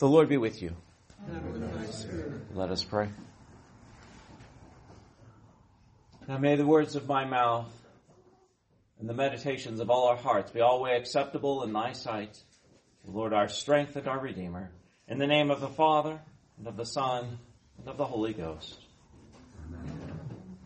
The Lord be with you. And with thy spirit. Let us pray. Now may the words of my mouth and the meditations of all our hearts be always acceptable in thy sight, Lord, our strength and our Redeemer. In the name of the Father, and of the Son, and of the Holy Ghost. Amen.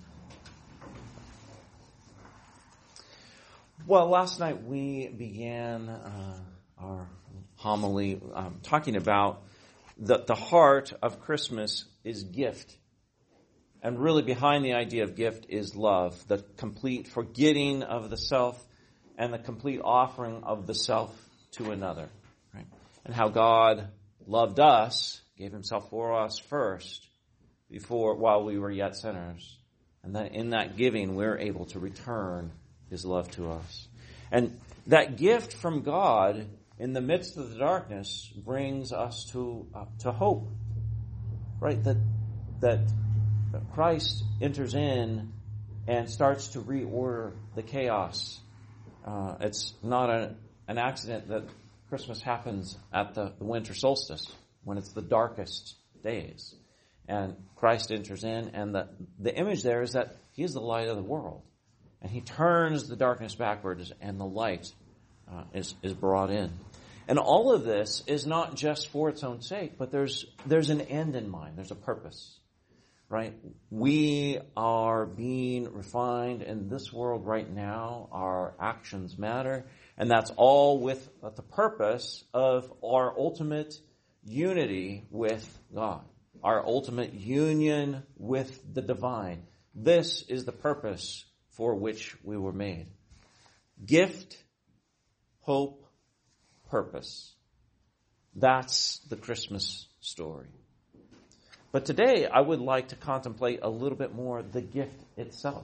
Well, last night we began our homily talking about the heart of Christmas is gift. And really behind the idea of gift is love, the complete forgetting of the self and the complete offering of the self to another. Right? And how God loved us, gave himself for us first, while we were yet sinners. And that in that giving, we're able to return his love to us. And that gift from God in the midst of the darkness brings us to hope. Right? That Christ enters in and starts to reorder the chaos. It's not an accident that Christmas happens at the winter solstice, when it's the darkest days. And Christ enters in, and the image there is that he is the light of the world. And he turns the darkness backwards, and the light is brought in. And all of this is not just for its own sake, but there's an end in mind. There's a purpose, right? We are being refined in this world right now. Our actions matter. And that's all with the purpose of our ultimate unity with God, our ultimate union with the divine. This is the purpose for which we were made. Gift, hope, purpose. That's the Christmas story. But today I would like to contemplate a little bit more the gift itself.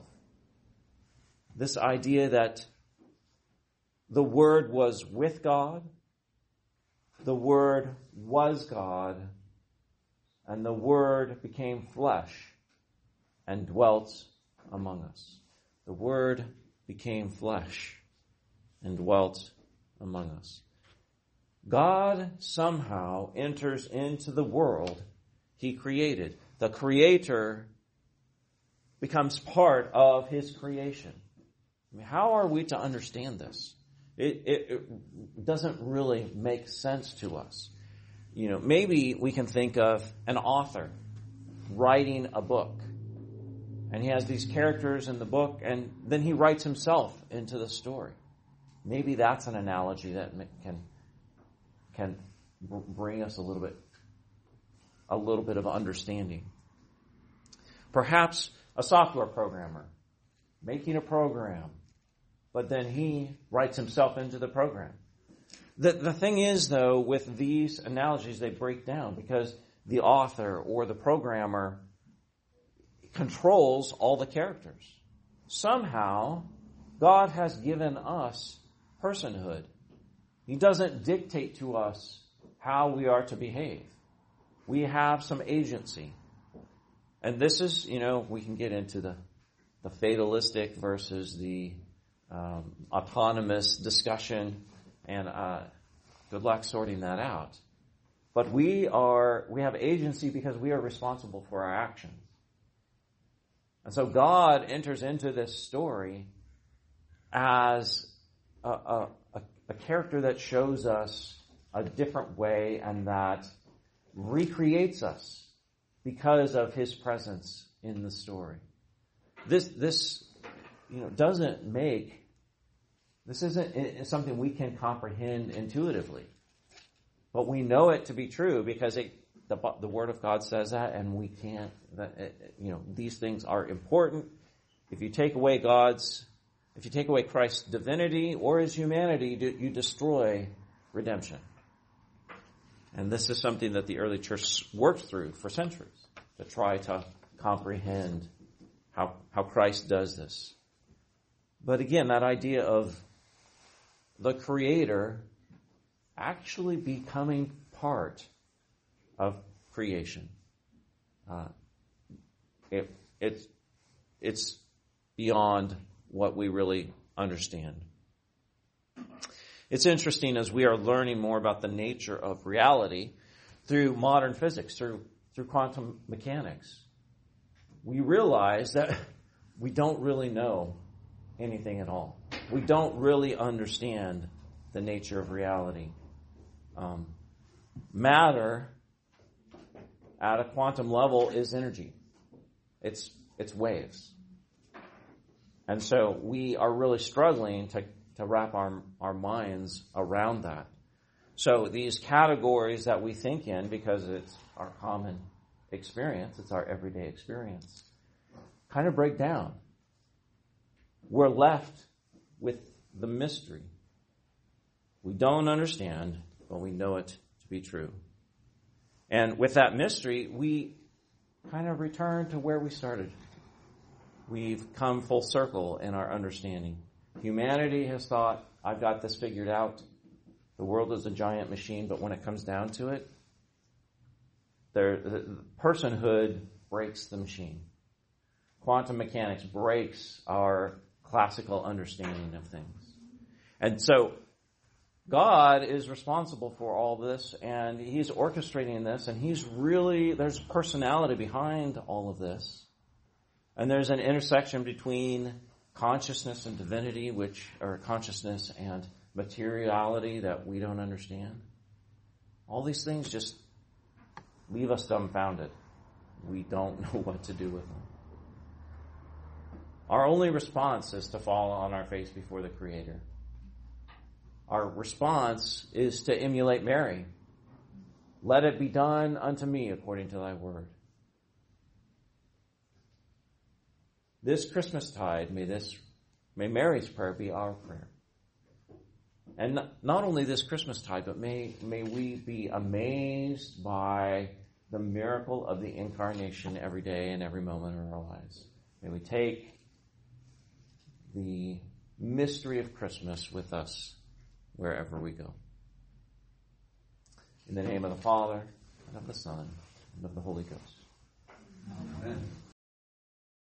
This idea that the Word was with God, the Word was God, and the Word became flesh and dwelt among us. The Word became flesh and dwelt among us. God somehow enters into the world he created. The Creator becomes part of his creation. I mean, how are we to understand this? It doesn't really make sense to us. You know, maybe we can think of an author writing a book, and he has these characters in the book, and then he writes himself into the story. Maybe that's an analogy that can bring us a little bit of understanding. Perhaps a software programmer making a program, but then he writes himself into the program. The thing is, though, with these analogies, they break down because the author or the programmer controls all the characters. Somehow, God has given us personhood. He doesn't dictate to us how we are to behave. We have some agency. And this is, we can get into the fatalistic versus the autonomous discussion, and good luck sorting that out. But we have agency because we are responsible for our actions. And so God enters into this story as a character that shows us a different way and that recreates us because of his presence in the story. This isn't something we can comprehend intuitively, but we know it to be true because the Word of God says that, and we can't. These things are important. If you take away Christ's divinity or his humanity, you destroy redemption. And this is something that the early church worked through for centuries to try to comprehend how Christ does this. But again, that idea of the Creator actually becoming part of creation. It's beyond what we really understand. It's interesting as we are learning more about the nature of reality through modern physics, through quantum mechanics, we realize that we don't really know anything at all. We don't really understand the nature of reality. Matter at a quantum level is energy. It's waves. And so we are really struggling to wrap our minds around that. So these categories that we think in, because it's our common experience, it's our everyday experience, kind of break down. We're left with the mystery. We don't understand, but we know it to be true. And with that mystery, we kind of return to where we started. We've come full circle in our understanding. Humanity has thought, I've got this figured out. The world is a giant machine, but when it comes down to it, the personhood breaks the machine. Quantum mechanics breaks our classical understanding of things. And so God is responsible for all this, and He's orchestrating this, and there's personality behind all of this. And there's an intersection between consciousness and divinity, or consciousness and materiality that we don't understand. All these things just leave us dumbfounded. We don't know what to do with them. Our only response is to fall on our face before the Creator. Our response is to emulate Mary. Let it be done unto me according to thy word. This Christmastide, may Mary's prayer be our prayer. And not only this Christmastide, but may we be amazed by the miracle of the incarnation every day and every moment of our lives. May we take the mystery of Christmas with us wherever we go. In the name of the Father, and of the Son, and of the Holy Ghost. Amen.